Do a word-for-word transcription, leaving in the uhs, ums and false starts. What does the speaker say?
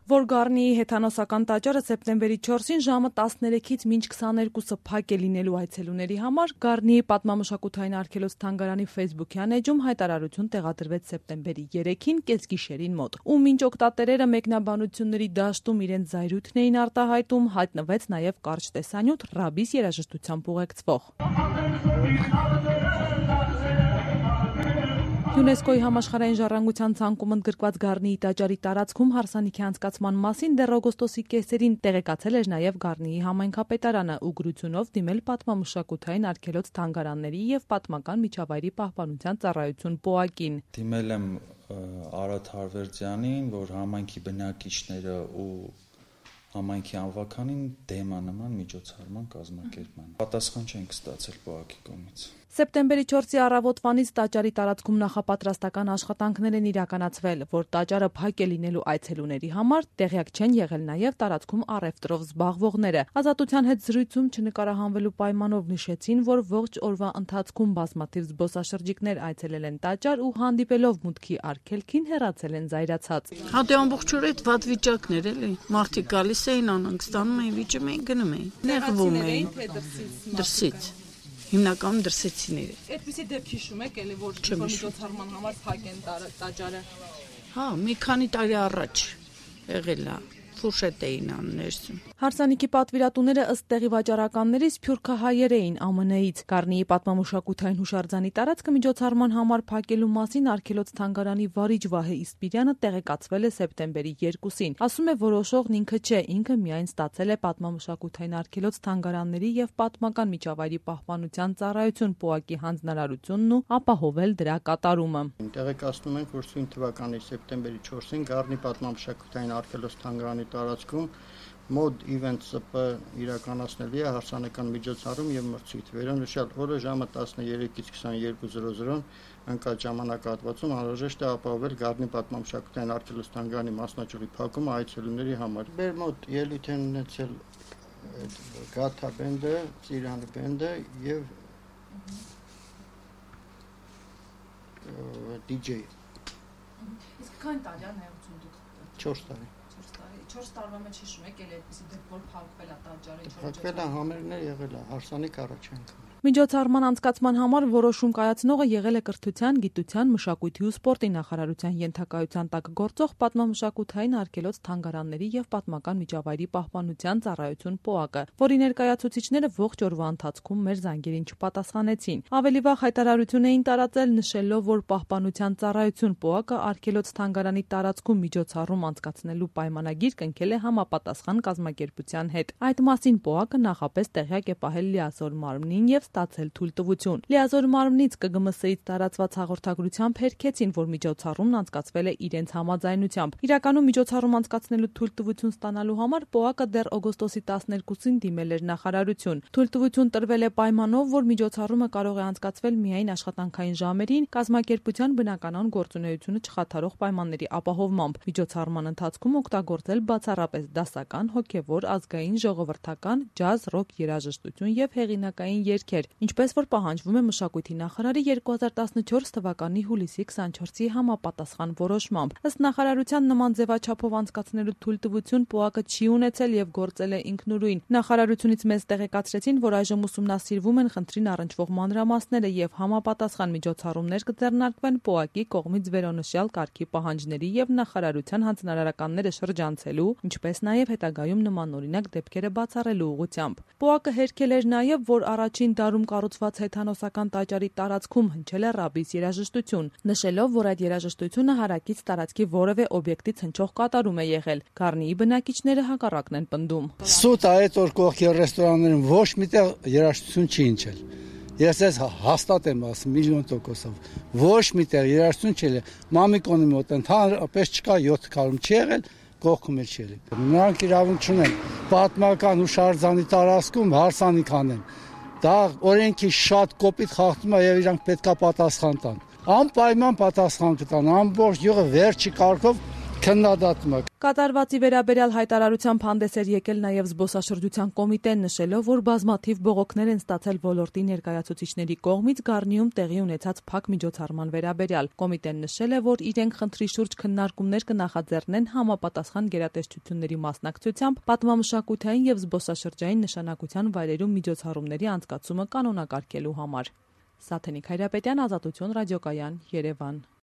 Որ Գառնիի հեթանոսական տաճարը սեպտեմբերի չորսին ժամը տասներեքից մինչ քսաներկուսը փակ է լինելու այցելուների համար, Գառնիի պատմամշակութային արգելոց-թանգարանի ֆեյսբուքյան էջում հայտարարություն տեղադրվեց սեպտեմբերի երեքին կեսգիշերին մոտ, ու մինչ օգտատերերը մեկնաբանությունների դաշտում իրենց զայրույթն էին արտահայտում, հայտնվեց նաև կարճ տեսանյութ ռաբիս երաժշտությամբ ուղեկցվող։ ՅՈՒՆԵՍԿՕ-ի համաշխարհային ժառանգության ցանկում ընդգրկված Գառնիի տաճարի տարածքում հարսանիքի անցկացման մասին դեռ օգոստոսի կեսերին տեղեկացել էր նաև Գառնիի համայնքապետարանը, ուղղությունով դիմել պատմամշակութային արգելոց-թանգարանների եւ պատմական միջավայրի պահպանության ծառայություն ՊՕԱԿ-ին։ Դիմել եմ Արադ Հարվերդյանին, որ համայնքի բնակիչները ու համայնքի անվականին դեմ է նման միջոցառման կազմակերպման։ Պատասխան չենք ստացել ՊՕԱԿ-ի կողմից։ Սեպտեմբերի չորսի առավոտվանից տաճարի տարածքում նախապատրաստական աշխատանքներ են իրականացվել, որ տաճարը փակ է լինելու այցելուների համար, տեղյակ չեն եղել նաև տարածքում առևտրով զբաղվողները։ Ազատության հետ զրույցում չնկարահանվելու պայմանով նշեցին, որ ողջ օրվա ընթացքում բազմաթիվ զբոսաշրջիկներ այցելել են տաճար ու հանդիպելով մուտքի արգելքին հեռացել են զայրացած։ Հա դե ամբողջ օրը այդ վատ վիճակներ էլի։ Մարդիկ գալիս էին, անհանգստանում էին, վիճում էին, գնում էին։ Նեղվում էին դրսից։ Հիմնականում դրսեցիները։ Այդպիսի դեպք հիշում եք, էլի որ միջոցառման համար փակ են տաճարը։ Հա, մի քանի տարի առաջ եղել է։ Ֆուշետ էին անում ներսում։ Հարսանիքի պատվիրատուները ըստ տեղի վաճառականների սփյուռքահայեր էին ԱՄՆ-ից։ Գառնիի պատմամշակութային հուշարձանի տարածքը միջոցառման համար փակելու մասին արգելոց-թանգարանի վարիչ Վահե Իսպիրյանը տեղեկացվել է սեպտեմբերի երկուսին։ Ասում է, որոշողն ինքը չէ, ինքը միայն ստացել է պատմամշակութային արգելոց-թանգարանների եւ պատմական միջավայրի պահպանության ծառայություն ՊՕԱԿ-ի հանձնարարությունն ու ապահովել դրա կատարումը։ Տեղեկացնում ենք, որ սույն թվականի սեպտեմբերի չորսին Գառնի պատմամշակութային արգելոց-թանգարանի տարածքում Mod Event ՍՊ իրականացնելի է հարսանեկան միջոցառում եւ մրցույթ։ Վերոնշյալ օրը ժամը տասներեքից քսաներկու ընկած ժամանակահատվածում անհրաժեշտ է ապահովել Գառնի պատմամշակութային արգելոց-թանգարանի մասնաճյուղի փակումը այցելուների համար։ Մեր մոտ ելույթ են ունեցել Գաթա բենդը, Ծիրանի բենդը եւ դիջեյ։ Իսկ քանի տարի է նայություն դուք։ չորս տարի։ չորս տարվա մեջ հիշում եք, էլ այդպեսի դեպք որ փակվել է տաճարը։ Փակվել է, համերգներ եղել է, հարսանիք առաջ անգամ։ Միջոցառման անցկացման համար որոշում կայացնողը եղել է Կրթության, Գիտության, Մշակույթի ու Սպորտի նախարարության ենթակայության տակ գործող պատմամշակութային արգելոց-թանգարանների եւ պատմական միջավայրի պահպանության ծառայություն ՊՕԱԿ-ը, որի ներկայացուցիչները ողջ օրվա ընթացքում մեր զանգերին չպատասխանեցին։ Ավելի վաղ հայտարարություն էին տարածել, նշելով, որ պահպանության ծառայություն ՊՕԱԿ-ը արգելոց-թանգարանի տարածքում միջոցառում անցկացնելու պայմանագիր կնքել է համապատասխան կազմակերպության հետ։ Այդ մասին ՊՕԱԿ-ը նախապես տեղյակ է պահել լիազոր մարմնին եւ ստացել թույլտվություն։ Լիազոր մարմնից ԿԳՄՍ-ից տարածված հաղորդագրությամբ հերքեցին, որ միջոցառումն անցկացվել է իրենց համաձայնությամբ։ Իրականում միջոցառում անցկացնելու թույլտվություն ստանալու համար ՊՕԱԿ-ը դեռ օգոստոսի տասներկուսին դիմել էր նախարարություն։ Թույլտվություն տրվել է պայմանով, որ միջոցառումը կարող է անցկացվել միայն աշխատանքային ժամերին, կազմակերպության բնականon գործունեությունը չխաթարող պայմանների ապահովմամբ։ Միջոցառման ընթացքում օգտագործել բացառապես դասական, հոգևոր, ազգային, ժողովրդական, ջազ, ռոք երաժշտություն եւ հեղինակային երգեր, ինչպես որ պահանջվում է մշակույթի նախարարի երկու հազար տասնչորս թվականի հուլիսի քսաներկուսի համապատասխան որոշմամբ։ Ըստ նախարարության նման ձևաչափով անցկացնելու թույլտվություն ՊՕԱԿ-ը չի ունեցել եւ գործել է ինքնուրույն։ Նախարարությունից մեզ տեղեկացրեցին, որ այժմ ուսումնասիրվում են խնդրին առնչվող մանրամասները եւ համապատասխան միջոցառումներ կձեռնարկվեն ՊՕԱԿ-ի կողմից վերոնշյալ կարգի պահանջների եւ նախարարության հանձնարարականները շրջանցելու, ինչպես նաեւ հետագայում նմանօրինակ դեպքերը բացառելու ուղղությամբ։ ՊՕԱԿ-ը հերքել էր նաեւ, որ առաջին դարում կառուցված հեթանոսական տաճարի տարածքում հնչել է ռաբիս երաժշտություն, նշելով, որ այդ երաժշտությունը հարակից տարածքի որևէ օբյեկտից հնչող կատարում է եղել։ Գառնիի բնակիչները հակառակն են պնդում։ Սուտ այդ օր կողքի ռեստորաններում ոչ միտեղ երաժշտություն չի հնչել։ Ես ես հաստատ եմ ասում միլիոն տոկոսով։ Ոչ միտեղ երաժշտություն չի։ Մամիկոնի մոտ ընդհանրապես չկա յոթ քառում չի եղել, կողքում էլ չի եղել։ Նրանք իրավունք չունեն պատմական հուշարձանի տարածքում հարսանիք անեն։ Դա օրենքի շատ կոպիտ խախտում է եւ իրանք պետքա պատասխան տան։ Անպայման պատասխան կտան, ամբողջ յուղը վերջի կարգով քննադատում է։ Կատարվածի վերաբերյալ հայտարարությամբ հանդես էր եկել նաև զբոսաշրջության կոմիտեն, նշելով, որ բազմաթիվ բողոքներ են ստացել ոլորտի ներկայացուցիչների կողմից Գառնիում տեղի ունեցած փակ միջոցառման վերաբերյալ։ Կոմիտեն նշել է, որ իրենք խնդրի շուրջ քննարկումներ կնախաձեռնեն համապատասխան գերատեսչությունների մասնակցությամբ պատմամշակութային եւ զբոսաշրջային նշանակության վայրերում միջոցառումների անցկացումը կանոնակարգելու համար։ Սաթենիկ Հայրապետյան, Ազատություն ռադիոկայան, Երևան։